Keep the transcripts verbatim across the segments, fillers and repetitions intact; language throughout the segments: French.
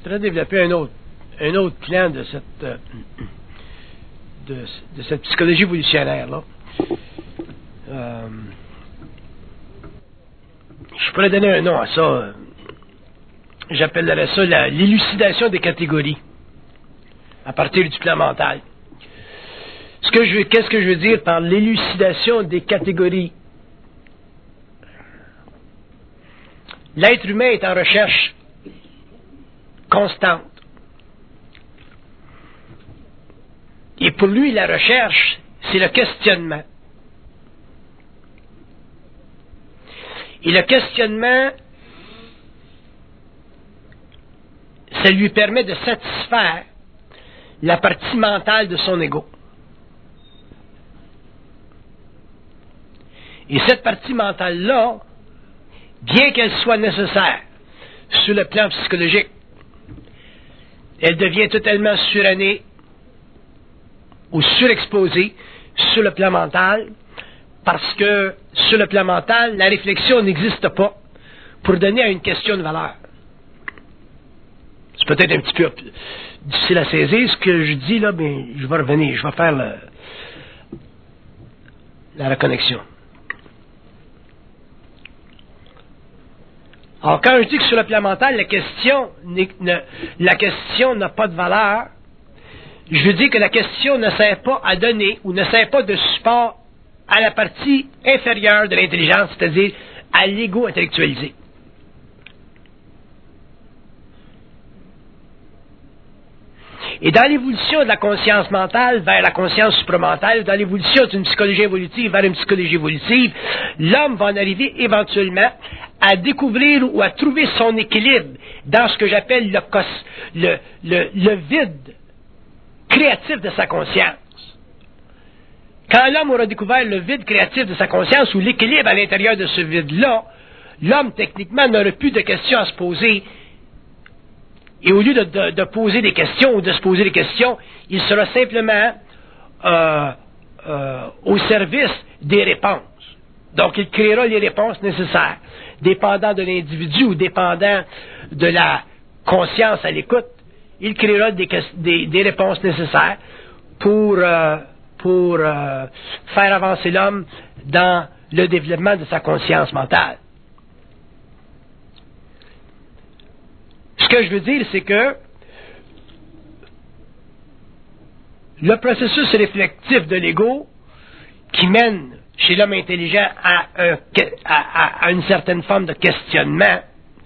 voudrais développer un autre, un autre plan de cette, euh, de, de cette psychologie évolutionnaire-là. Euh, je pourrais donner un nom à ça. Euh, J'appellerais ça la, l'élucidation des catégories à partir du plan mental. Ce que je, qu'est-ce que je veux dire par l'élucidation des catégories? L'être humain est en recherche constante. Et pour lui, la recherche, c'est le questionnement. Et le questionnement, ça lui permet de satisfaire la partie mentale de son ego. Et cette partie mentale-là, bien qu'elle soit nécessaire sur le plan psychologique, elle devient totalement surannée ou surexposée sur le plan mental, parce que sur le plan mental, la réflexion n'existe pas pour donner à une question de valeur. C'est peut-être un petit peu difficile à saisir ce que je dis là, mais je vais revenir, je vais faire le, la reconnexion. Alors, quand je dis que sur le plan mental, la question, ne, la question n'a pas de valeur, je veux dire que la question ne sert pas à donner ou ne sert pas de support à la partie inférieure de l'intelligence, c'est-à-dire à l'ego intellectualisé. Et dans l'évolution de la conscience mentale vers la conscience supramentale, dans l'évolution d'une psychologie évolutive vers une psychologie évolutive, l'homme va en arriver éventuellement à découvrir ou à trouver son équilibre dans ce que j'appelle le, cos, le, le, le vide créatif de sa conscience. Quand l'homme aura découvert le vide créatif de sa conscience ou l'équilibre à l'intérieur de ce vide-là, l'homme techniquement n'aura plus de questions à se poser. Et au lieu de, de, de poser des questions ou de se poser des questions, il sera simplement euh, euh, au service des réponses. Donc, il créera les réponses nécessaires, dépendant de l'individu ou dépendant de la conscience à l'écoute. Il créera des, des, des réponses nécessaires pour, euh, pour euh, faire avancer l'homme dans le développement de sa conscience mentale. Ce que je veux dire, c'est que le processus réflectif de l'ego qui mène chez l'homme intelligent à, un, à, à une certaine forme de questionnement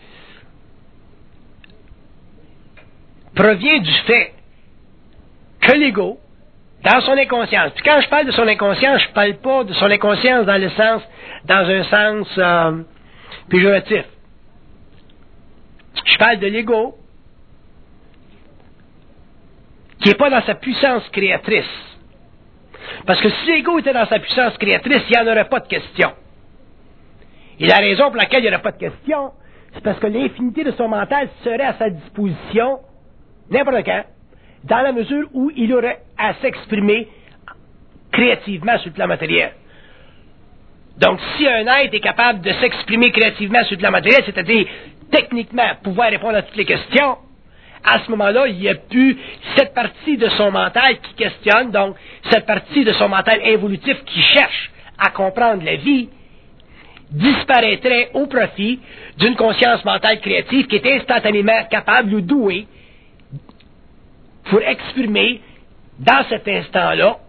provient du fait que l'ego, dans son inconscience, puis quand je parle de son inconscience, je ne parle pas de son inconscience dans le sens, dans un sens euh, péjoratif. Je parle de l'ego qui n'est pas dans sa puissance créatrice. Parce que si l'ego était dans sa puissance créatrice, il n'y en aurait pas de question. Et la raison pour laquelle il n'y aurait pas de question, c'est parce que l'infinité de son mental serait à sa disposition n'importe quand, dans la mesure où il aurait à s'exprimer créativement sur le plan matériel. Donc, si un être est capable de s'exprimer créativement sur le plan matériel, c'est-à-dire techniquement pouvoir répondre à toutes les questions, à ce moment-là, il n'y a plus cette partie de son mental qui questionne, donc cette partie de son mental évolutif qui cherche à comprendre la vie, disparaîtrait au profit d'une conscience mentale créative qui est instantanément capable ou douée pour exprimer dans cet instant-là,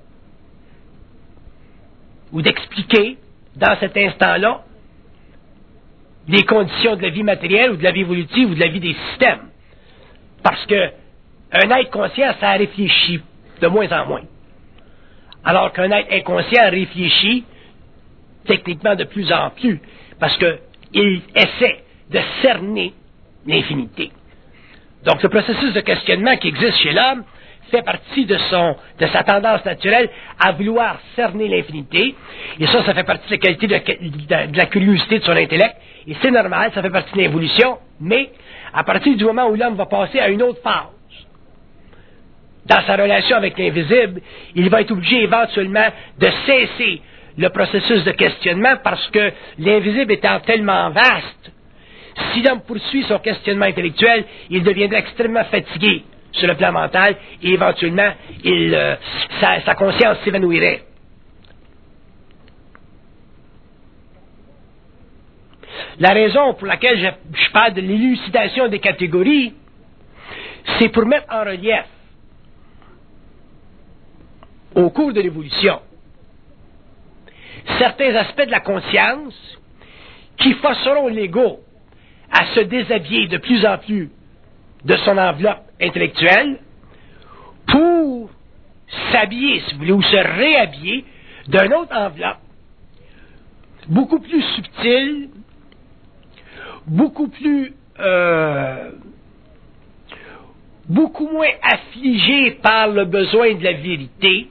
ou d'expliquer dans cet instant-là les conditions de la vie matérielle ou de la vie évolutive ou de la vie des systèmes. Parce que un être conscient, ça réfléchit de moins en moins. Alors qu'un être inconscient réfléchit techniquement de plus en plus, parce qu'il essaie de cerner l'infinité. Donc, le processus de questionnement qui existe chez l'homme fait partie de son, de sa tendance naturelle à vouloir cerner l'infinité. Et ça, ça fait partie de la qualité de, de, de la curiosité de son intellect. Et c'est normal, ça fait partie de l'évolution. Mais, à partir du moment où l'homme va passer à une autre phase, dans sa relation avec l'invisible, il va être obligé éventuellement de cesser le processus de questionnement parce que l'invisible étant tellement vaste, Si l'homme poursuit son questionnement intellectuel, il deviendrait extrêmement fatigué sur le plan mental et éventuellement, il, euh, sa, sa conscience s'évanouirait. La raison pour laquelle je, je parle de l'élucidation des catégories, c'est pour mettre en relief, au cours de l'évolution, certains aspects de la conscience qui forceront l'ego à se déshabiller de plus en plus de son enveloppe intellectuelle pour s'habiller, si vous voulez, ou se réhabiller d'une autre enveloppe beaucoup plus subtile, beaucoup plus euh, beaucoup moins affligée par le besoin de la vérité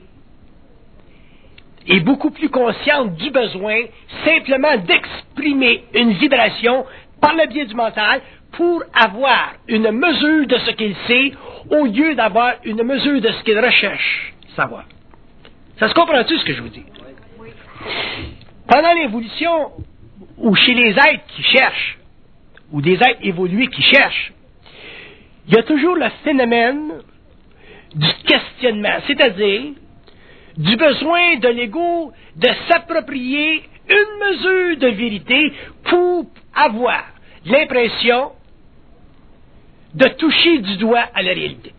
et beaucoup plus consciente du besoin simplement d'exprimer une vibration par le biais du mental pour avoir une mesure de ce qu'il sait au lieu d'avoir une mesure de ce qu'il recherche savoir. Ça se comprend-tu ce que je vous dis? Pendant l'évolution, ou chez les êtres qui cherchent, ou des êtres évolués qui cherchent, il y a toujours le phénomène du questionnement, c'est-à-dire du besoin de l'ego de s'approprier une mesure de vérité pour avoir l'impression de toucher du doigt à la réalité.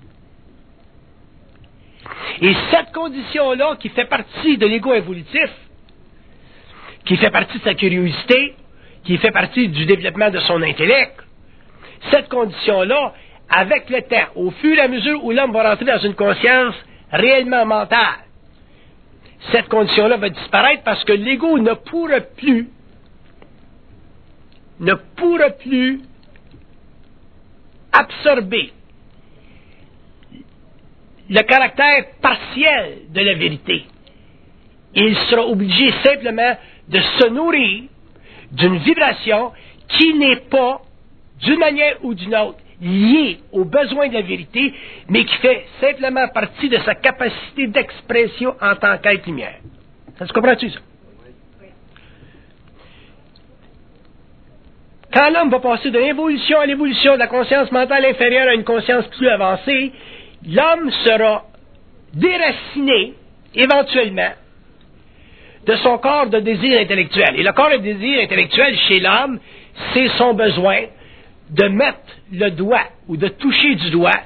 Et cette condition-là, qui fait partie de l'ego évolutif, qui fait partie de sa curiosité, qui fait partie du développement de son intellect, cette condition-là, avec le temps, au fur et à mesure où l'homme va rentrer dans une conscience réellement mentale, cette condition-là va disparaître parce que l'ego ne pourra plus, ne pourra plus absorber le caractère partiel de la vérité. Il sera obligé simplement de se nourrir d'une vibration qui n'est pas, d'une manière ou d'une autre, liée aux besoins de la vérité, mais qui fait simplement partie de sa capacité d'expression en tant qu'être lumière. Ça se comprend-tu, ça? Quand l'homme va passer de l'évolution à l'évolution de la conscience mentale inférieure à une conscience plus avancée, l'homme sera déraciné, éventuellement, de son corps de désir intellectuel. Et le corps de désir intellectuel chez l'homme, c'est son besoin de mettre le doigt ou de toucher du doigt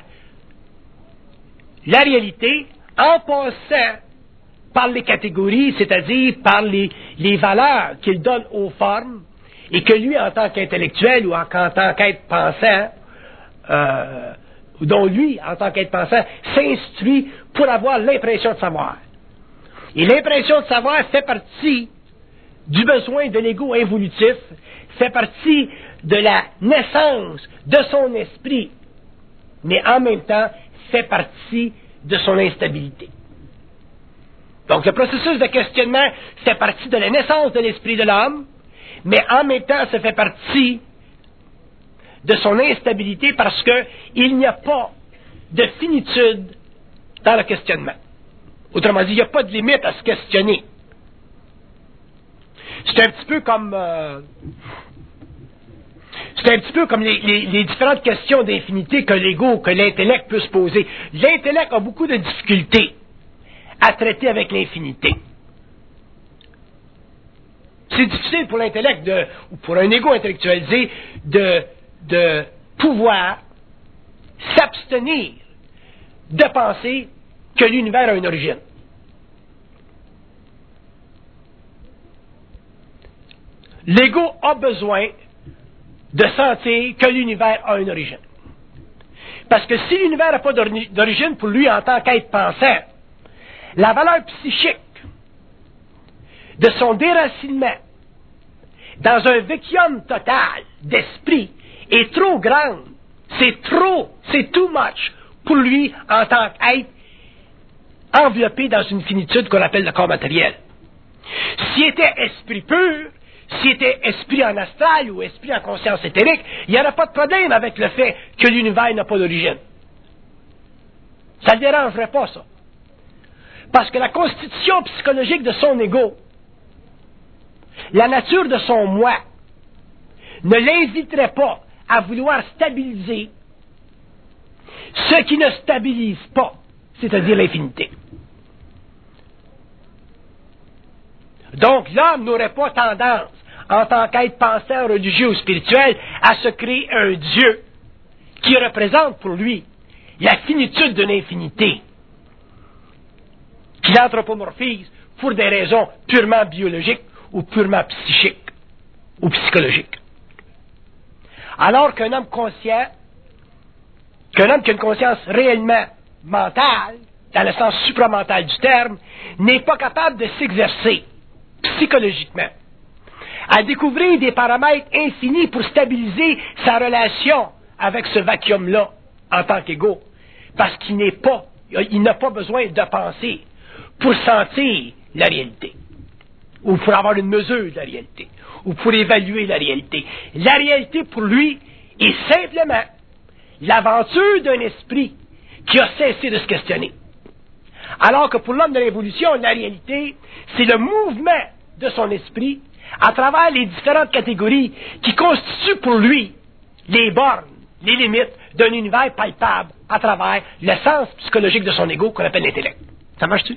la réalité en passant par les catégories, c'est-à-dire par les, les valeurs qu'il donne aux formes et que lui, en tant qu'intellectuel ou en, en tant qu'être pensant, euh, dont lui, en tant qu'être pensant, s'instruit pour avoir l'impression de savoir. Et l'impression de savoir fait partie du besoin de l'ego involutif, fait partie de la naissance de son esprit, mais en même temps fait partie de son instabilité. Donc le processus de questionnement fait partie de la naissance de l'esprit de l'homme, mais en même temps ça fait partie de son instabilité parce qu'il n'y a pas de finitude dans le questionnement. Autrement dit, il n'y a pas de limite à se questionner. C'est un petit peu comme... Euh, c'est un petit peu comme les, les, les différentes questions d'infinité que l'ego, que l'intellect peut se poser. L'intellect a beaucoup de difficultés à traiter avec l'infinité. C'est difficile pour l'intellect, de, ou pour un ego intellectualisé, de, de pouvoir s'abstenir de penser que l'univers a une origine. L'ego a besoin de sentir que l'univers a une origine. Parce que si l'univers n'a pas d'origine pour lui en tant qu'être pensant, la valeur psychique de son déracinement dans un vacuum total d'esprit est trop grande. C'est trop, c'est too much pour lui en tant qu'être enveloppé dans une finitude qu'on appelle le corps matériel. S'il était esprit pur, s'il était esprit en astral ou esprit en conscience éthérique, il n'y aurait pas de problème avec le fait que l'univers n'a pas d'origine. Ça ne le dérangerait pas, ça. Parce que la constitution psychologique de son ego, la nature de son moi, ne l'inviterait pas à vouloir stabiliser ce qui ne stabilise pas, c'est-à-dire l'infinité. Donc l'homme n'aurait pas tendance, en tant qu'être penseur religieux ou spirituel, à se créer un Dieu qui représente pour lui la finitude de l'infinité, qu'il anthropomorphise pour des raisons purement biologiques ou purement psychiques ou psychologiques. Alors qu'un homme conscient, qu'un homme qui a une conscience réellement mentale, dans le sens supramental du terme, n'est pas capable de s'exercer psychologiquement à découvrir des paramètres infinis pour stabiliser sa relation avec ce vacuum-là en tant qu'ego, parce qu'il n'est pas, il n'a pas besoin de penser pour sentir la réalité, ou pour avoir une mesure de la réalité, ou pour évaluer la réalité. La réalité pour lui est simplement l'aventure d'un esprit qui a cessé de se questionner. Alors que pour l'homme de l'évolution, la réalité, c'est le mouvement de son esprit à travers les différentes catégories qui constituent pour lui les bornes, les limites d'un univers palpable à travers le sens psychologique de son ego qu'on appelle l'intellect. Ça marche-tu?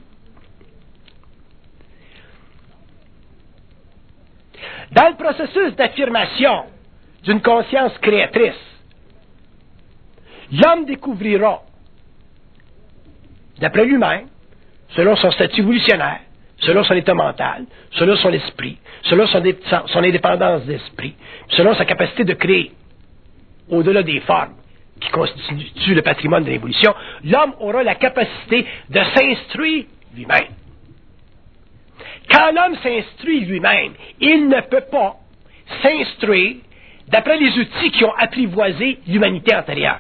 Dans le processus d'affirmation d'une conscience créatrice, l'homme découvrira, d'après lui-même, selon son statut évolutionnaire, selon son état mental, selon son esprit, selon son, son indépendance d'esprit, selon sa capacité de créer, au-delà des formes qui constituent le patrimoine de l'évolution, l'homme aura la capacité de s'instruire lui-même. Quand l'homme s'instruit lui-même, il ne peut pas s'instruire d'après les outils qui ont apprivoisé l'humanité antérieure.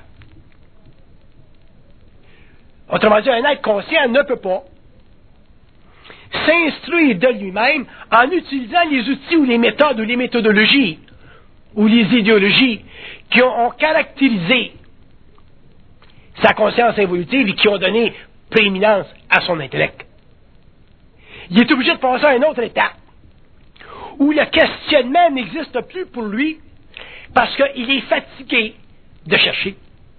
Autrement dit, un être conscient ne peut pas s'instruire de lui-même en utilisant les outils ou les méthodes ou les méthodologies ou les idéologies qui ont, ont caractérisé sa conscience évolutive et qui ont donné prééminence à son intellect. Il est obligé de passer à une autre étape où le questionnement n'existe plus pour lui parce qu'il est fatigué de chercher.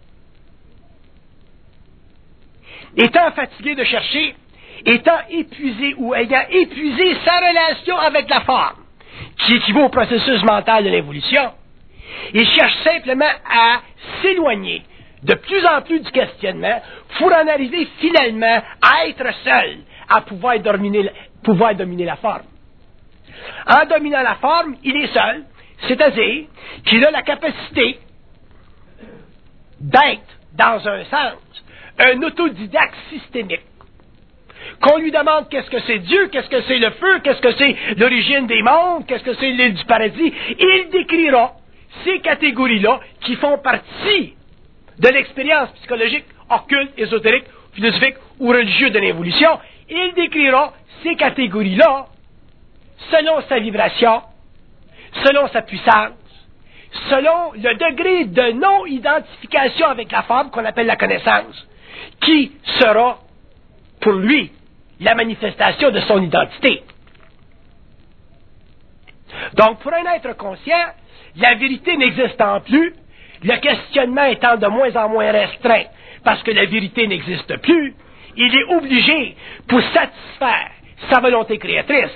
Étant fatigué de chercher, étant épuisé ou ayant épuisé sa relation avec la forme, qui équivaut au processus mental de l'évolution, il cherche simplement à s'éloigner de plus en plus du questionnement pour en arriver finalement à être seul, à pouvoir dominer, pouvoir dominer la forme. En dominant la forme, il est seul, c'est-à-dire qu'il a la capacité d'être, dans un sens, un autodidacte systémique. Qu'on lui demande qu'est-ce que c'est Dieu, qu'est-ce que c'est le feu, qu'est-ce que c'est l'origine des mondes, qu'est-ce que c'est l'île du paradis, il décrira ces catégories-là qui font partie de l'expérience psychologique, occulte, ésotérique, philosophique ou religieuse de l'évolution. Il décrira ces catégories-là selon sa vibration, selon sa puissance, selon le degré de non-identification avec la forme qu'on appelle la connaissance, qui sera pour lui la manifestation de son identité. Donc, pour un être conscient, la vérité n'existant plus, le questionnement étant de moins en moins restreint, parce que la vérité n'existe plus, il est obligé, pour satisfaire sa volonté créatrice,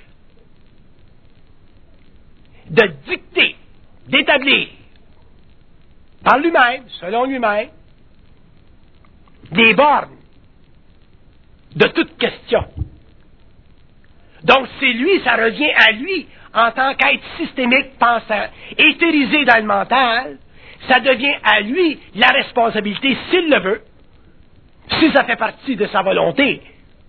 de dicter, d'établir, par lui-même, selon lui-même, des bornes de toute question. Donc, c'est lui, ça revient à lui, en tant qu'être systémique, pensant, éthérisé dans le mental, ça devient à lui la responsabilité, s'il le veut, si ça fait partie de sa volonté,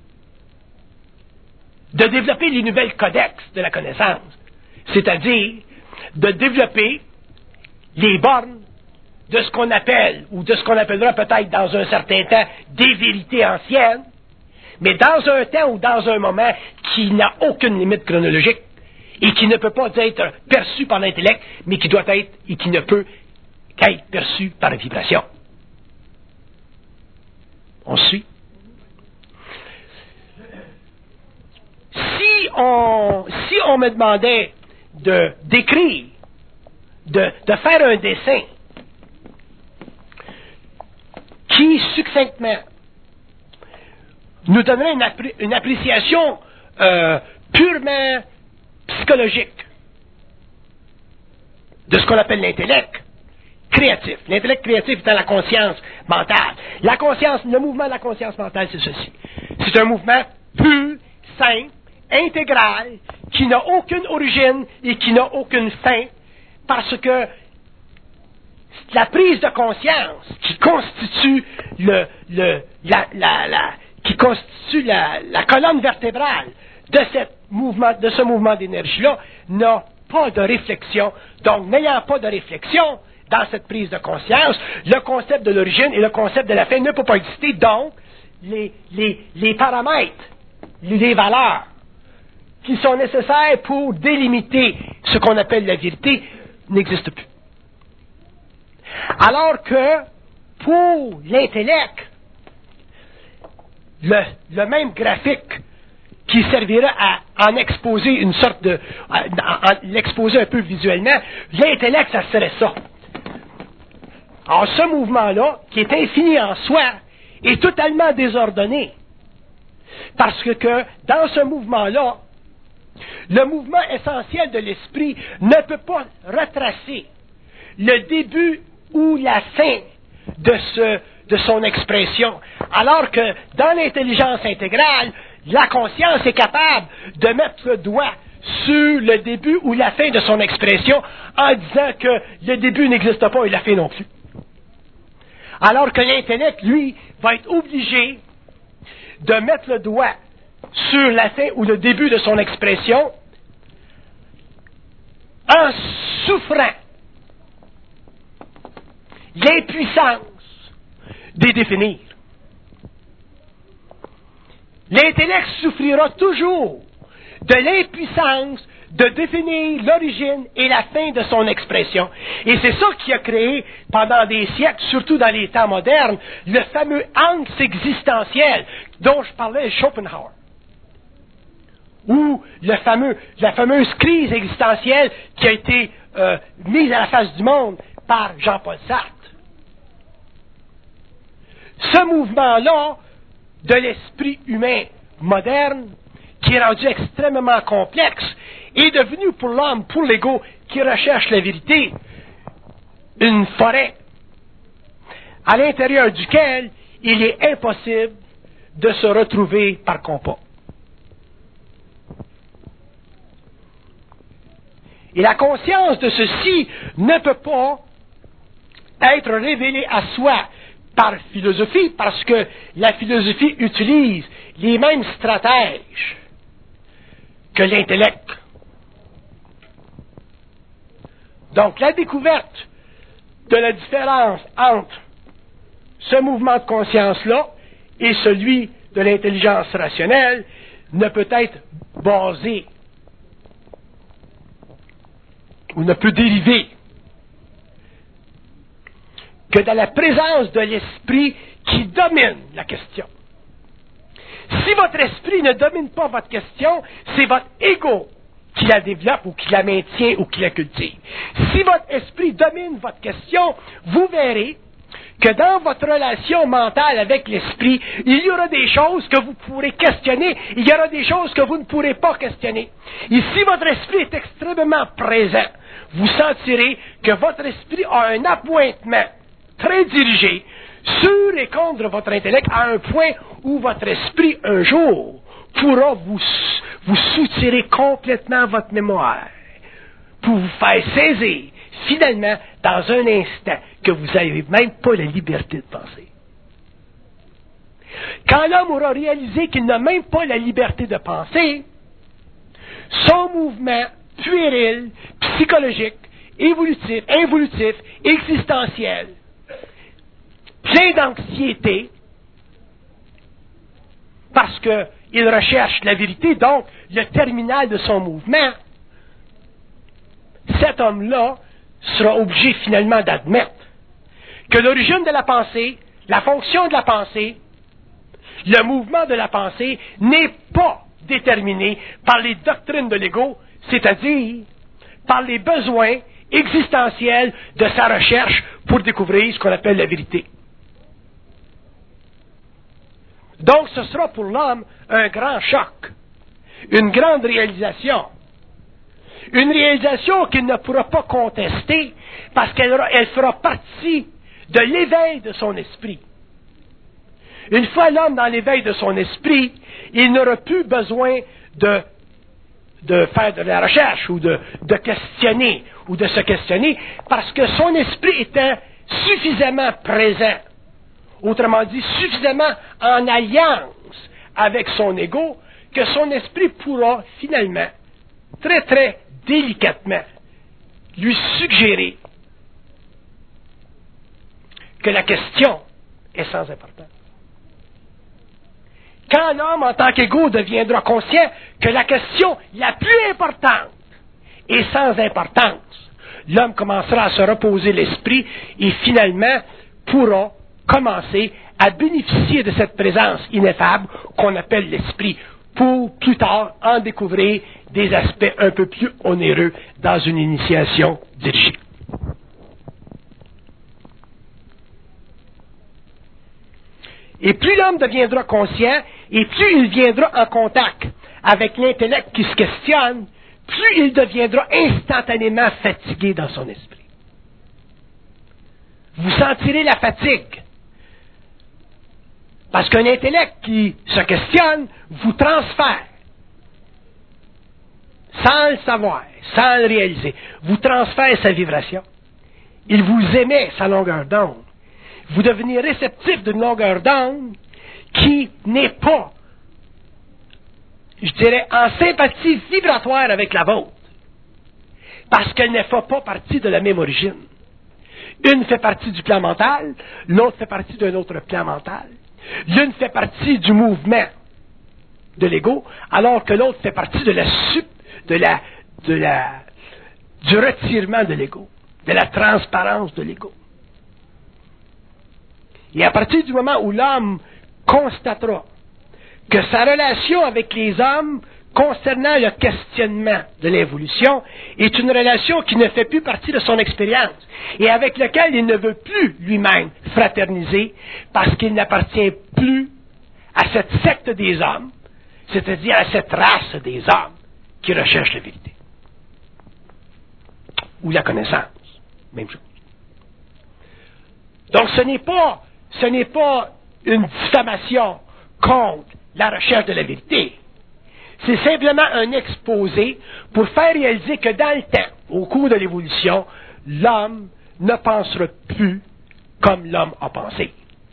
de développer les nouvelles codex de la connaissance, c'est-à-dire de développer les bornes de ce qu'on appelle, ou de ce qu'on appellera peut-être dans un certain temps, des vérités anciennes, mais dans un temps ou dans un moment qui n'a aucune limite chronologique et qui ne peut pas être perçu par l'intellect, mais qui doit être et qui ne peut qu'être perçu par la vibration. On suit? Si on, si on me demandait de décrire de, de faire un dessin qui, succinctement, nous donnerait une, appré- une appréciation euh, purement psychologique de ce qu'on appelle l'intellect créatif. L'intellect créatif étant la conscience mentale. La conscience, le mouvement de la conscience mentale, c'est ceci. C'est un mouvement pur, simple, intégral, qui n'a aucune origine et qui n'a aucune fin, parce que la prise de conscience qui constitue le, le, la, la, la, qui constitue la, la colonne vertébrale de, cette mouvement, de ce mouvement d'énergie-là n'a pas de réflexion. Donc, n'ayant pas de réflexion dans cette prise de conscience, le concept de l'origine et le concept de la fin ne peut pas exister. Donc, les, les, les paramètres, les valeurs qui sont nécessaires pour délimiter ce qu'on appelle la vérité n'existent plus. Alors que, pour l'intellect, le, le même graphique qui servira à en exposer une sorte de... à, à, à l'exposer un peu visuellement, l'intellect, ça serait ça. Alors, ce mouvement-là, qui est infini en soi, est totalement désordonné. Parce que, que dans ce mouvement-là, le mouvement essentiel de l'esprit ne peut pas retracer le début ou la fin de, ce, de son expression. Alors que dans l'intelligence intégrale, la conscience est capable de mettre le doigt sur le début ou la fin de son expression en disant que le début n'existe pas et la fin non plus. Alors que l'intellect, lui, va être obligé de mettre le doigt sur la fin ou le début de son expression en souffrant l'impuissance de définir. L'intellect souffrira toujours de l'impuissance de définir l'origine et la fin de son expression. Et c'est ça qui a créé, pendant des siècles, surtout dans les temps modernes, le fameux angst existentiel dont je parlais Schopenhauer. Ou le fameux, la fameuse crise existentielle qui a été euh, mise à la face du monde par Jean-Paul Sartre. Ce mouvement-là de l'esprit humain moderne, qui est rendu extrêmement complexe, est devenu pour l'homme, pour l'ego, qui recherche la vérité, une forêt à l'intérieur duquel il est impossible de se retrouver par compas. Et la conscience de ceci ne peut pas être révélée à soi par philosophie, parce que la philosophie utilise les mêmes stratèges que l'intellect. Donc, la découverte de la différence entre ce mouvement de conscience-là et celui de l'intelligence rationnelle ne peut être basée ou ne peut dériver que dans la présence de l'esprit qui domine la question. Si votre esprit ne domine pas votre question, c'est votre ego qui la développe ou qui la maintient ou qui la cultive. Si votre esprit domine votre question, vous verrez que dans votre relation mentale avec l'esprit, il y aura des choses que vous pourrez questionner, il y aura des choses que vous ne pourrez pas questionner. Et si votre esprit est extrêmement présent, vous sentirez que votre esprit a un appointement très dirigé sur et contre votre intellect à un point où votre esprit, un jour, pourra vous, vous soutirer complètement votre mémoire pour vous faire saisir, finalement, dans un instant, que vous n'avez même pas la liberté de penser. Quand l'homme aura réalisé qu'il n'a même pas la liberté de penser, son mouvement puéril, psychologique, évolutif, involutif, existentiel, plein d'anxiété, parce qu'il recherche la vérité, donc le terminal de son mouvement, cet homme-là sera obligé finalement d'admettre que l'origine de la pensée, la fonction de la pensée, le mouvement de la pensée n'est pas déterminé par les doctrines de l'ego, c'est-à-dire par les besoins existentielle de sa recherche pour découvrir ce qu'on appelle la vérité. Donc ce sera pour l'homme un grand choc, une grande réalisation. Une réalisation qu'il ne pourra pas contester parce qu'elle elle fera partie de l'éveil de son esprit. Une fois l'homme dans l'éveil de son esprit, il n'aura plus besoin de, de faire de la recherche ou de, de questionner ou de se questionner parce que son esprit était suffisamment présent. Autrement dit, suffisamment en alliance avec son ego que son esprit pourra finalement, très très délicatement, lui suggérer que la question est sans importance. Quand l'homme, en tant qu'ego, deviendra conscient que la question la plus importante est sans importance, l'homme commencera à se reposer l'esprit et finalement pourra commencer à bénéficier de cette présence ineffable qu'on appelle l'esprit, pour plus tard en découvrir des aspects un peu plus onéreux dans une initiation dirigée. Et plus l'homme deviendra conscient, et plus il viendra en contact avec l'intellect qui se questionne, plus il deviendra instantanément fatigué dans son esprit. Vous sentirez la fatigue. Parce qu'un intellect qui se questionne vous transfère, sans le savoir, sans le réaliser, vous transfère sa vibration. Il vous émet sa longueur d'onde. Vous devenez réceptif d'une longueur d'onde qui n'est pas, je dirais, en sympathie vibratoire avec la vôtre. Parce qu'elle ne fait pas partie de la même origine. Une fait partie du plan mental, l'autre fait partie d'un autre plan mental. L'une fait partie du mouvement de l'ego, alors que l'autre fait partie de la sup, de la, de la, du retirement de l'ego, de la transparence de l'ego. Et à partir du moment où l'homme constatera que sa relation avec les hommes concernant le questionnement de l'évolution est une relation qui ne fait plus partie de son expérience et avec laquelle il ne veut plus lui-même fraterniser parce qu'il n'appartient plus à cette secte des hommes, c'est-à-dire à cette race des hommes qui recherche la vérité. Ou la connaissance, même chose. Donc ce n'est pas, ce n'est pas une diffamation contre la recherche de la vérité. C'est simplement un exposé pour faire réaliser que dans le temps, au cours de l'évolution, l'homme ne pensera plus comme l'homme a pensé.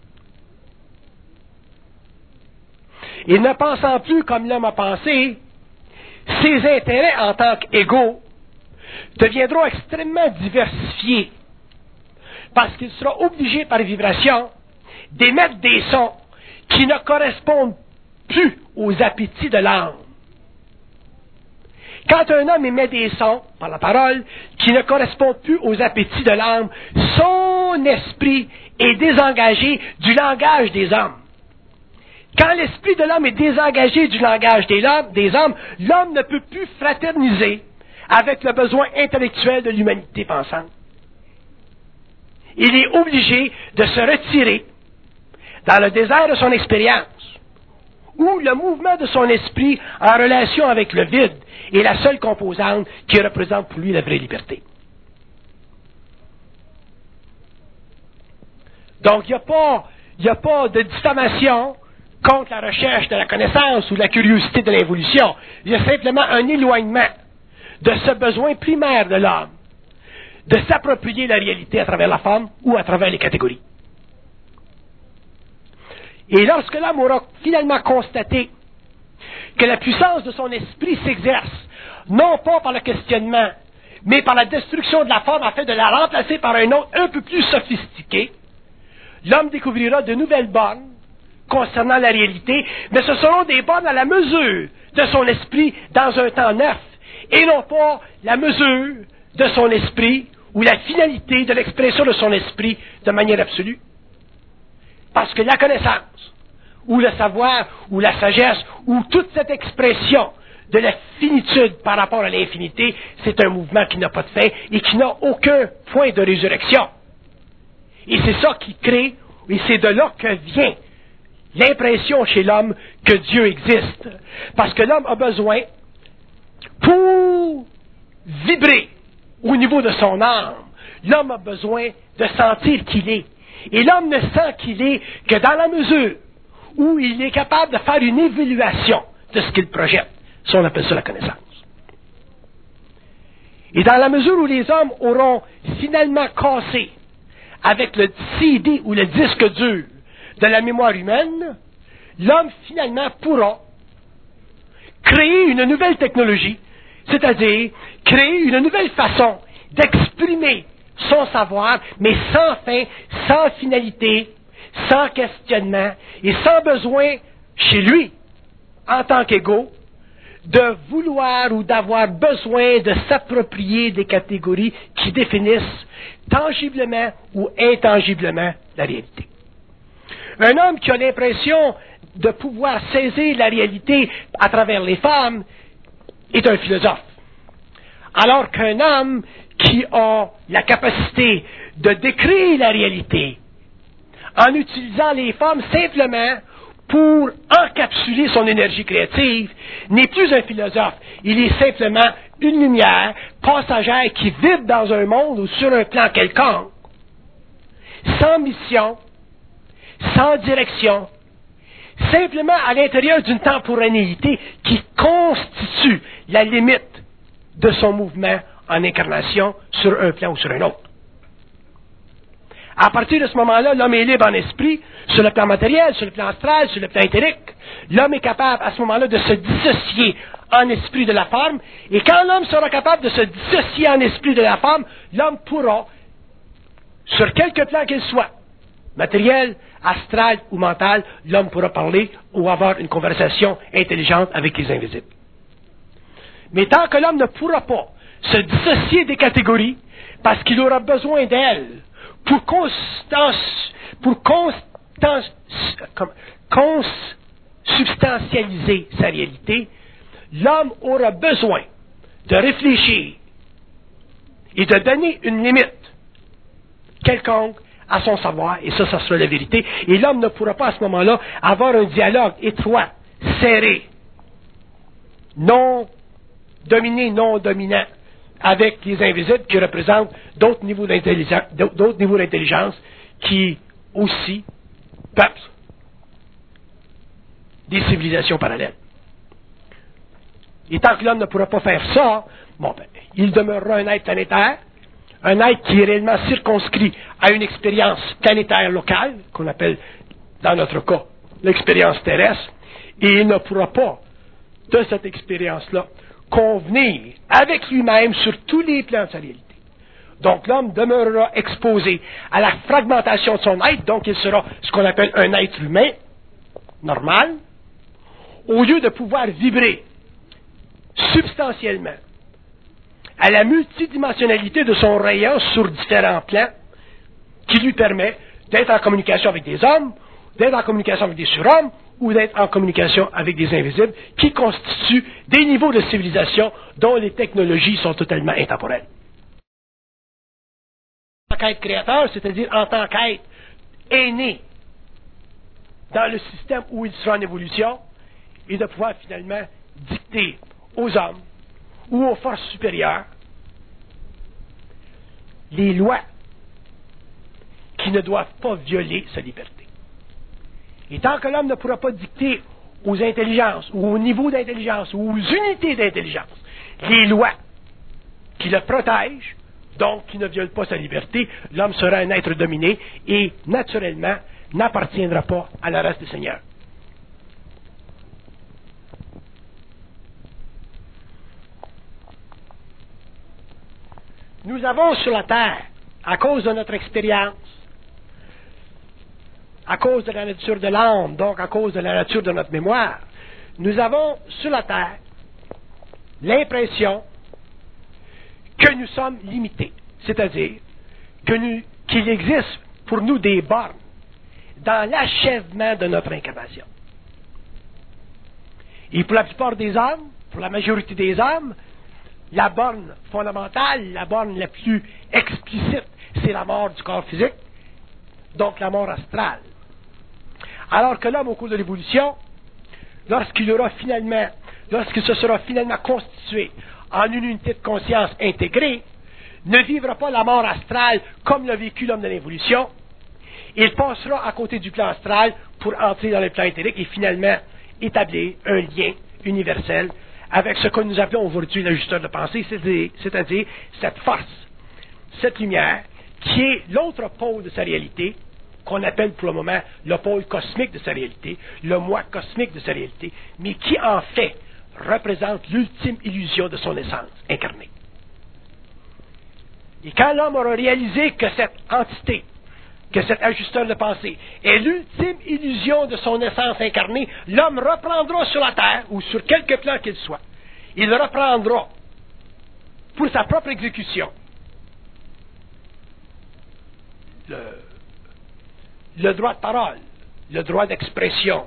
Et ne pensant plus comme l'homme a pensé, ses intérêts en tant qu'égaux deviendront extrêmement diversifiés parce qu'il sera obligé par vibration d'émettre des sons qui ne correspondent plus aux appétits de l'âme. Quand un homme émet des sons, par la parole, qui ne correspondent plus aux appétits de l'âme, son esprit est désengagé du langage des hommes. Quand l'esprit de l'homme est désengagé du langage des hommes, des hommes, l'homme ne peut plus fraterniser avec le besoin intellectuel de l'humanité pensante. Il est obligé de se retirer dans le désert de son expérience, où le mouvement de son esprit en relation avec le vide est la seule composante qui représente pour lui la vraie liberté. Donc, il n'y a pas, il n'y a pas de diffamation contre la recherche de la connaissance ou la curiosité de l'évolution. Il y a simplement un éloignement de ce besoin primaire de l'homme de s'approprier la réalité à travers la forme ou à travers les catégories. Et lorsque l'homme aura finalement constaté que la puissance de son esprit s'exerce, non pas par le questionnement, mais par la destruction de la forme afin de la remplacer par un autre un peu plus sophistiqué, l'homme découvrira de nouvelles bornes concernant la réalité, mais ce seront des bornes à la mesure de son esprit dans un temps neuf, et non pas la mesure de son esprit ou la finalité de l'expression de son esprit de manière absolue. Parce que la connaissance, ou le savoir, ou la sagesse, ou toute cette expression de la finitude par rapport à l'infinité, c'est un mouvement qui n'a pas de fin et qui n'a aucun point de résurrection. Et c'est ça qui crée, et c'est de là que vient l'impression chez l'homme que Dieu existe. Parce que l'homme a besoin, pour vibrer au niveau de son âme, l'homme a besoin de sentir qu'il est. Et l'homme ne sent qu'il est que dans la mesure où il est capable de faire une évaluation de ce qu'il projette. Ça, on appelle ça la connaissance. Et dans la mesure où les hommes auront finalement cassé avec le C D ou le disque dur de la mémoire humaine, l'homme finalement pourra créer une nouvelle technologie, c'est-à-dire créer une nouvelle façon d'exprimer son savoir, mais sans fin, sans finalité, sans questionnement et sans besoin chez lui, en tant qu'égaux, de vouloir ou d'avoir besoin de s'approprier des catégories qui définissent tangiblement ou intangiblement la réalité. Un homme qui a l'impression de pouvoir saisir la réalité à travers les femmes est un philosophe. Alors qu'un homme qui a la capacité de décrire la réalité en utilisant les femmes simplement pour encapsuler son énergie créative, n'est plus un philosophe. Il est simplement une lumière passagère qui vibre dans un monde ou sur un plan quelconque, sans mission, sans direction, simplement à l'intérieur d'une temporanéité qui constitue la limite de son mouvement en incarnation sur un plan ou sur un autre. À partir de ce moment-là, l'homme est libre en esprit, sur le plan matériel, sur le plan astral, sur le plan éthérique. L'homme est capable, à ce moment-là, de se dissocier en esprit de la forme. Et quand l'homme sera capable de se dissocier en esprit de la forme, l'homme pourra, sur quelque plan qu'il soit, matériel, astral ou mental, l'homme pourra parler ou avoir une conversation intelligente avec les invisibles. Mais tant que l'homme ne pourra pas se dissocier des catégories, parce qu'il aura besoin d'elles, pour constance, pour constance, comme, consubstantialiser sa réalité, l'homme aura besoin de réfléchir et de donner une limite quelconque à son savoir, et ça, ça sera la vérité. Et l'homme ne pourra pas à ce moment-là avoir un dialogue étroit, serré, non dominé, non dominant, avec les invisibles qui représentent d'autres niveaux d'intelligence, d'autres niveaux d'intelligence qui aussi peuplent des civilisations parallèles. Et tant que l'homme ne pourra pas faire ça, bon ben, il demeurera un être planétaire, un être qui est réellement circonscrit à une expérience planétaire locale, qu'on appelle, dans notre cas, l'expérience terrestre, et il ne pourra pas, de cette expérience-là, convenir avec lui-même sur tous les plans de sa réalité. Donc l'homme demeurera exposé à la fragmentation de son être, donc il sera ce qu'on appelle un être humain, normal, au lieu de pouvoir vibrer substantiellement à la multidimensionnalité de son rayon sur différents plans, qui lui permet d'être en communication avec des hommes, d'être en communication avec des surhommes, ou d'être en communication avec des invisibles, qui constituent des niveaux de civilisation dont les technologies sont totalement intemporelles. En tant qu'être créateur, c'est-à-dire en tant qu'être aîné dans le système où il sera en évolution, et de pouvoir finalement dicter aux hommes ou aux forces supérieures les lois qui ne doivent pas violer sa liberté. Et tant que l'homme ne pourra pas dicter aux intelligences, ou au niveau d'intelligence, ou aux unités d'intelligence, les lois qui le protègent, donc qui ne violent pas sa liberté, l'homme sera un être dominé et, naturellement, n'appartiendra pas à la race des seigneurs. Nous avons sur la terre, à cause de notre expérience, à cause de la nature de l'âme, donc à cause de la nature de notre mémoire, nous avons sur la terre l'impression que nous sommes limités, c'est-à-dire que nous, qu'il existe pour nous des bornes dans l'achèvement de notre incarnation. Et pour la plupart des hommes, pour la majorité des hommes, la borne fondamentale, la borne la plus explicite, c'est la mort du corps physique, donc la mort astrale. Alors que l'homme, au cours de l'évolution, lorsqu'il aura finalement, lorsqu'il se sera finalement constitué en une unité de conscience intégrée, ne vivra pas la mort astrale comme l'a vécu l'homme de l'évolution. Il passera à côté du plan astral pour entrer dans le plan éthérique et finalement établir un lien universel avec ce que nous appelons aujourd'hui l'ajusteur de pensée, c'est-à-dire cette force, cette lumière, qui est l'autre pôle de sa réalité, qu'on appelle pour le moment le pôle cosmique de sa réalité, le moi cosmique de sa réalité, mais qui en fait représente l'ultime illusion de son essence incarnée. Et quand l'homme aura réalisé que cette entité, que cet ajusteur de pensée est l'ultime illusion de son essence incarnée, l'homme reprendra sur la terre, ou sur quelque plan qu'il soit, il reprendra pour sa propre exécution le, le droit de parole, le droit d'expression,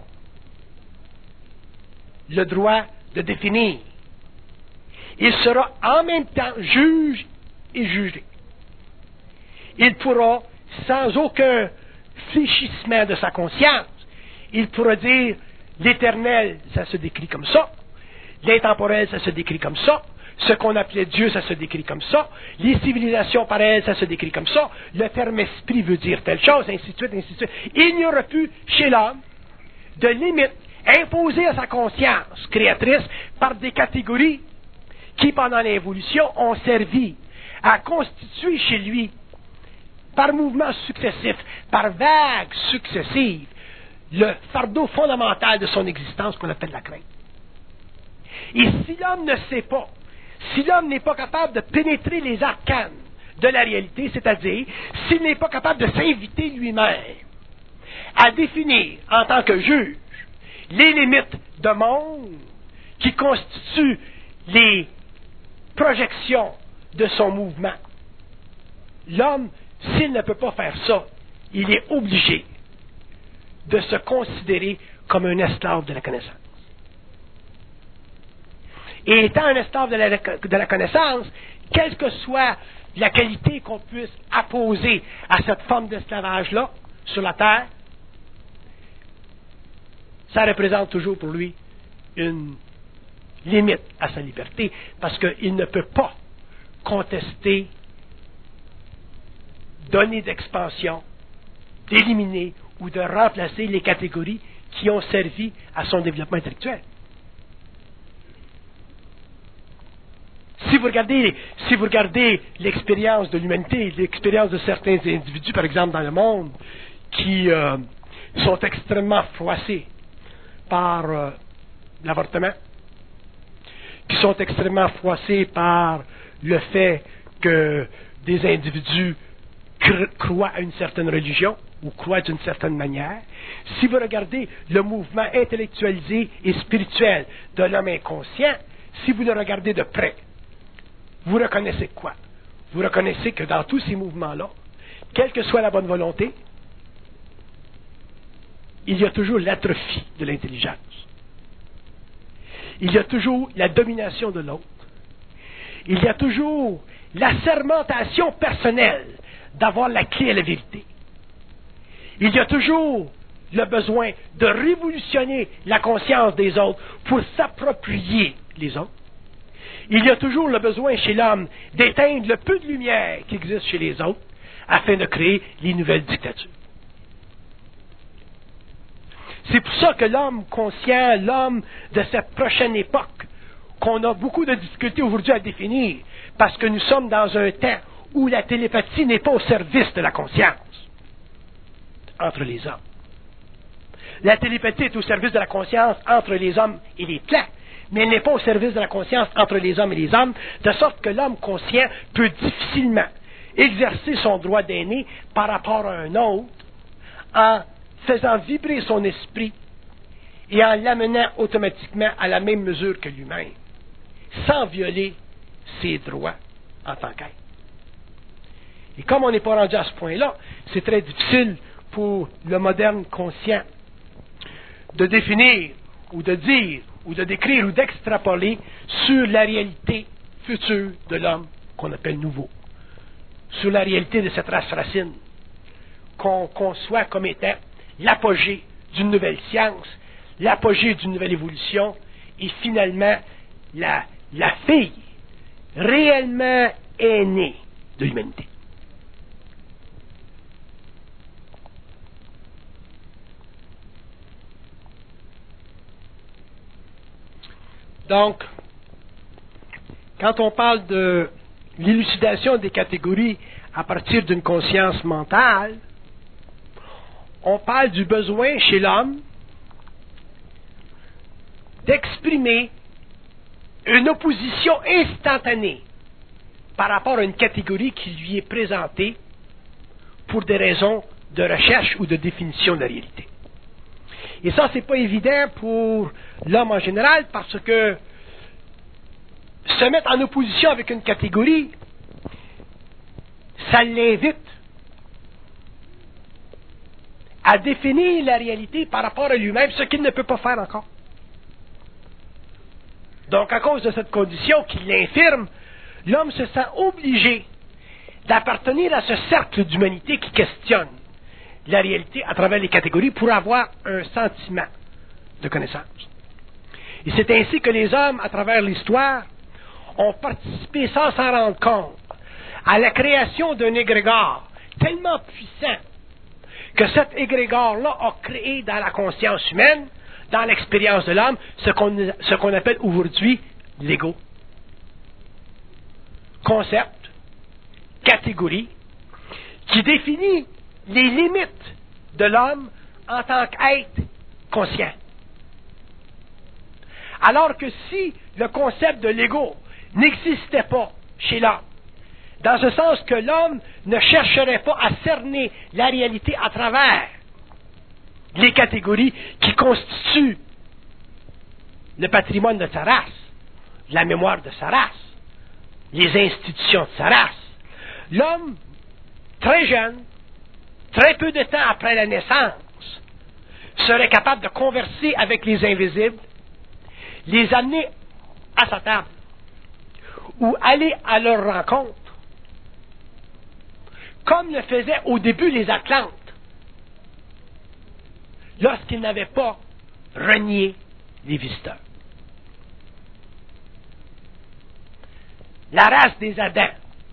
le droit de définir. Il sera en même temps juge et jugé. Il pourra, sans aucun fléchissement de sa conscience, il pourra dire l'éternel, ça se décrit comme ça, l'intemporel, ça se décrit comme ça, ce qu'on appelait Dieu, ça se décrit comme ça, les civilisations par elles, ça se décrit comme ça, le terme esprit veut dire telle chose, ainsi de suite, ainsi de suite. Il n'y aura plus chez l'homme de limite imposée à sa conscience créatrice par des catégories qui, pendant l'évolution, ont servi à constituer chez lui, par mouvements successifs, par vagues successives, le fardeau fondamental de son existence qu'on appelle la crainte. Et si l'homme ne sait pas, si l'homme n'est pas capable de pénétrer les arcanes de la réalité, c'est-à-dire s'il n'est pas capable de s'inviter lui-même à définir en tant que juge les limites de monde qui constituent les projections de son mouvement, l'homme, s'il ne peut pas faire ça, il est obligé de se considérer comme un esclave de la connaissance. Et étant un esclave de la, de la connaissance, quelle que soit la qualité qu'on puisse apposer à cette forme d'esclavage-là sur la terre, ça représente toujours pour lui une limite à sa liberté, parce qu'il ne peut pas contester, donner d'expansion, d'éliminer ou de remplacer les catégories qui ont servi à son développement intellectuel. Si vous regardez, si vous regardez l'expérience de l'humanité, l'expérience de certains individus, par exemple dans le monde, qui euh, sont extrêmement froissés par euh, l'avortement, qui sont extrêmement froissés par le fait que des individus cr- croient à une certaine religion ou croient d'une certaine manière, si vous regardez le mouvement intellectualisé et spirituel de l'homme inconscient, si vous le regardez de près, vous reconnaissez quoi? Vous reconnaissez que dans tous ces mouvements-là, quelle que soit la bonne volonté, il y a toujours l'atrophie de l'intelligence. Il y a toujours la domination de l'autre. Il y a toujours la sermentation personnelle d'avoir la clé à la vérité. Il y a toujours le besoin de révolutionner la conscience des autres pour s'approprier les autres. Il y a toujours le besoin chez l'homme d'éteindre le peu de lumière qui existe chez les autres afin de créer les nouvelles dictatures. C'est pour ça que l'homme conscient, l'homme de cette prochaine époque, qu'on a beaucoup de difficultés aujourd'hui à définir, parce que nous sommes dans un temps où la télépathie n'est pas au service de la conscience entre les hommes. La télépathie est au service de la conscience entre les hommes et les plants, mais elle n'est pas au service de la conscience entre les hommes et les hommes, de sorte que l'homme conscient peut difficilement exercer son droit d'aîné par rapport à un autre en faisant vibrer son esprit et en l'amenant automatiquement à la même mesure que lui-même, sans violer ses droits en tant qu'être. Et comme on n'est pas rendu à ce point-là, c'est très difficile pour le moderne conscient de définir ou de dire ou de décrire ou d'extrapoler sur la réalité future de l'homme qu'on appelle nouveau, sur la réalité de cette race racine qu'on conçoit comme étant l'apogée d'une nouvelle science, l'apogée d'une nouvelle évolution, et finalement la, la fille réellement aînée de l'humanité. Donc, quand on parle de l'élucidation des catégories à partir d'une conscience mentale, on parle du besoin chez l'homme d'exprimer une opposition instantanée par rapport à une catégorie qui lui est présentée pour des raisons de recherche ou de définition de la réalité. Et ça, c'est pas évident pour l'homme en général, parce que se mettre en opposition avec une catégorie, ça l'invite à définir la réalité par rapport à lui-même, ce qu'il ne peut pas faire encore. Donc, à cause de cette condition qui l'infirme, l'homme se sent obligé d'appartenir à ce cercle d'humanité qui questionne la réalité à travers les catégories pour avoir un sentiment de connaissance. Et c'est ainsi que les hommes, à travers l'histoire, ont participé sans s'en rendre compte à la création d'un égrégore tellement puissant que cet égrégore-là a créé dans la conscience humaine, dans l'expérience de l'homme, ce qu'on, ce qu'on appelle aujourd'hui l'ego. Concept, catégorie, qui définit les limites de l'homme en tant qu'être conscient. Alors que si le concept de l'ego n'existait pas chez l'homme, dans ce sens que l'homme ne chercherait pas à cerner la réalité à travers les catégories qui constituent le patrimoine de sa race, la mémoire de sa race, les institutions de sa race. L'homme, très jeune, très peu de temps après la naissance, serait capable de converser avec les invisibles, les amener à sa table, ou aller à leur rencontre, comme le faisaient au début les Atlantes, lorsqu'ils n'avaient pas renié les visiteurs. La race des Adams.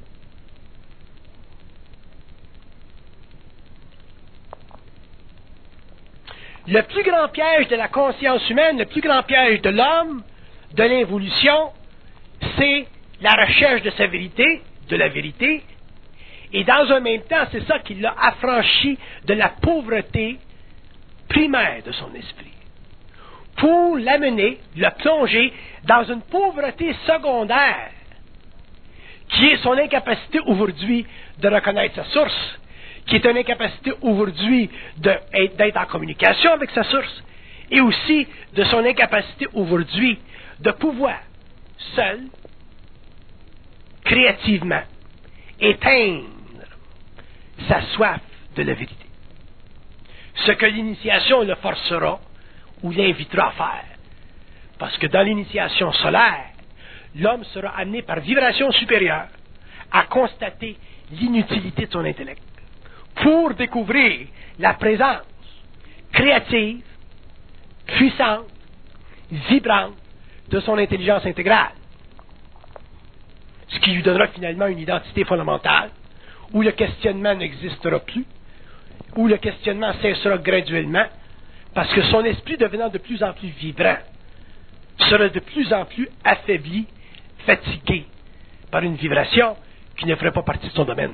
Le plus grand piège de la conscience humaine, le plus grand piège de l'homme, de l'évolution, c'est la recherche de sa vérité, de la vérité, et dans un même temps, c'est ça qui l'a affranchi de la pauvreté primaire de son esprit, pour l'amener, le plonger dans une pauvreté secondaire, qui est son incapacité aujourd'hui de reconnaître sa source, qui est une incapacité aujourd'hui de, d'être en communication avec sa source, et aussi de son incapacité aujourd'hui de pouvoir, seul, créativement, éteindre sa soif de la vérité. Ce que l'initiation le forcera ou l'invitera à faire. Parce que dans l'initiation solaire, l'homme sera amené par vibration supérieure à constater l'inutilité de son intellect pour découvrir la présence créative, puissante, vibrante de son intelligence intégrale. Ce qui lui donnera finalement une identité fondamentale, où le questionnement n'existera plus, où le questionnement cessera graduellement, parce que son esprit devenant de plus en plus vibrant, sera de plus en plus affaibli, fatigué par une vibration qui ne ferait pas partie de son domaine.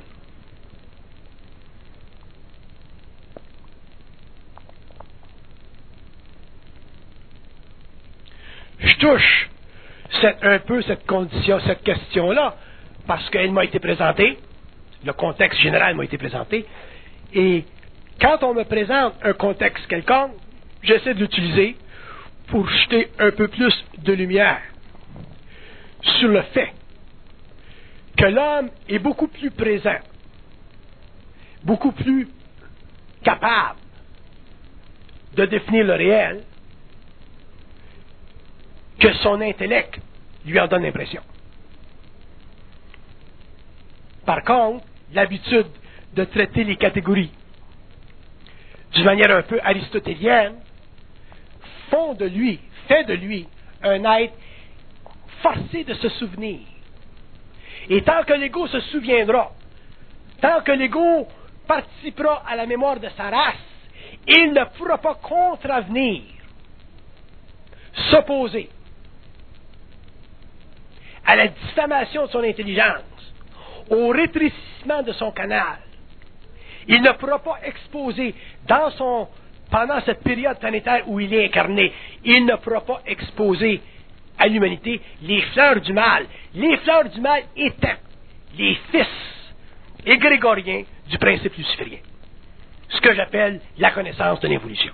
Je touche cette, un peu cette condition, cette question-là, parce qu'elle m'a été présentée, le contexte général m'a été présenté, et quand on me présente un contexte quelconque, j'essaie de l'utiliser pour jeter un peu plus de lumière sur le fait que l'homme est beaucoup plus présent, beaucoup plus capable de définir le réel que son intellect lui en donne l'impression. Par contre, l'habitude de traiter les catégories d'une manière un peu aristotélienne font de lui, fait de lui, un être forcé de se souvenir. Et tant que l'ego se souviendra, tant que l'ego participera à la mémoire de sa race, il ne pourra pas contravenir, s'opposer à la diffamation de son intelligence, au rétrécissement de son canal. Il ne pourra pas exposer dans son, pendant cette période planétaire où il est incarné, il ne pourra pas exposer à l'humanité les fleurs du mal. Les fleurs du mal étant les fils égrégoriens du principe luciférien. Ce que j'appelle la connaissance de l'évolution.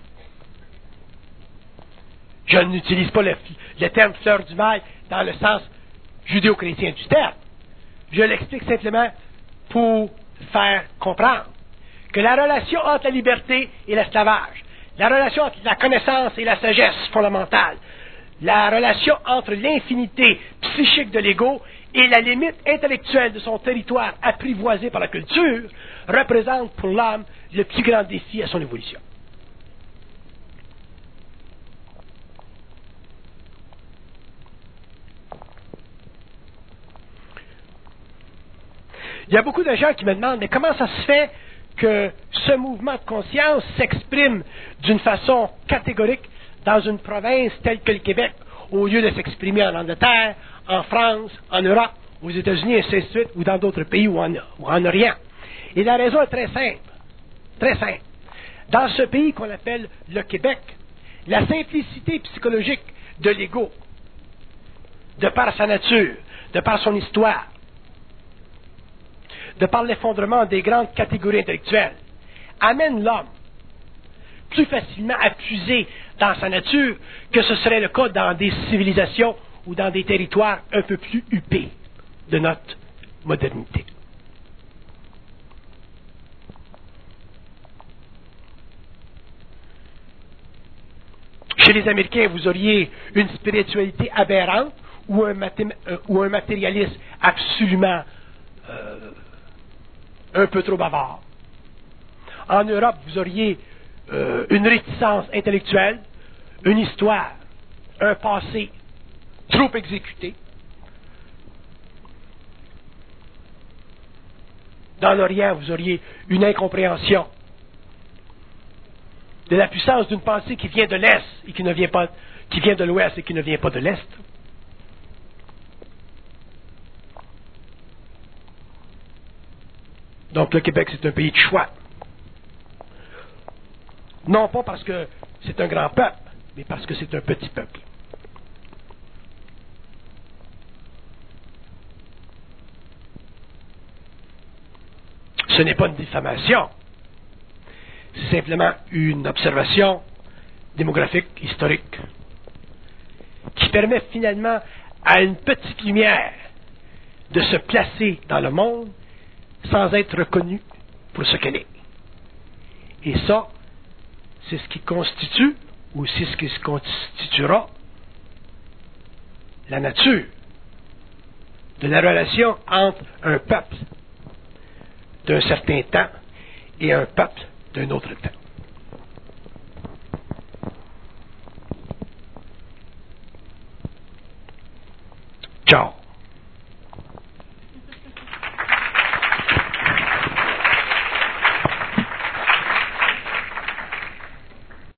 Je n'utilise pas le, le terme fleur du mal dans le sens judéo-chrétien du terme. Je l'explique simplement pour faire comprendre que la relation entre la liberté et l'esclavage, la relation entre la connaissance et la sagesse fondamentale, la relation entre l'infinité psychique de l'ego et la limite intellectuelle de son territoire apprivoisé par la culture représente pour l'homme le plus grand défi à son évolution. Il y a beaucoup de gens qui me demandent, mais comment ça se fait que ce mouvement de conscience s'exprime d'une façon catégorique dans une province telle que le Québec, au lieu de s'exprimer en Angleterre, en France, en Europe, aux États-Unis, et ainsi de suite, ou dans d'autres pays ou en, ou en Orient. Et la raison est très simple. Très simple. Dans ce pays qu'on appelle le Québec, la simplicité psychologique de l'ego, de par sa nature, de par son histoire, de par l'effondrement des grandes catégories intellectuelles, amène l'homme plus facilement à puiser dans sa nature que ce serait le cas dans des civilisations ou dans des territoires un peu plus huppés de notre modernité. Chez les Américains, vous auriez une spiritualité aberrante ou un, maté- euh, ou un matérialisme absolument euh, un peu trop bavard. En Europe, vous auriez euh, une réticence intellectuelle, une histoire, un passé trop exécuté. Dans l'Orient, vous auriez une incompréhension de la puissance d'une pensée qui vient de l'Est et qui ne vient pas, qui vient de l'Ouest et qui ne vient pas de l'Est. Donc le Québec, c'est un pays de choix. Non pas parce que c'est un grand peuple, mais parce que c'est un petit peuple. Ce n'est pas une diffamation. C'est simplement une observation démographique, historique, qui permet finalement à une petite lumière de se placer dans le monde sans être reconnue pour ce qu'elle est. Et ça, c'est ce qui constitue, ou c'est ce qui se constituera, la nature de la relation entre un peuple d'un certain temps et un peuple d'un autre temps.